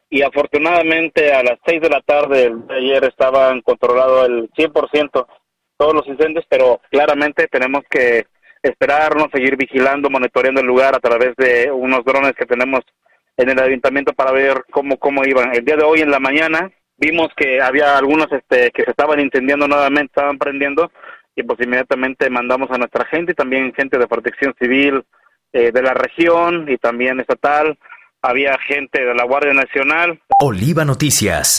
y afortunadamente a las 6 de la tarde de ayer estaban controlados el 100% todos los incendios, pero claramente tenemos que esperarnos, seguir vigilando, monitoreando el lugar a través de unos drones que tenemos en el ayuntamiento para ver cómo iban. El día de hoy en la mañana vimos que había algunos que se estaban incendiando nuevamente, estaban prendiendo, y pues inmediatamente mandamos a nuestra gente y también gente de protección civil de la región y también estatal. Había gente de la Guardia Nacional. Oliva Noticias.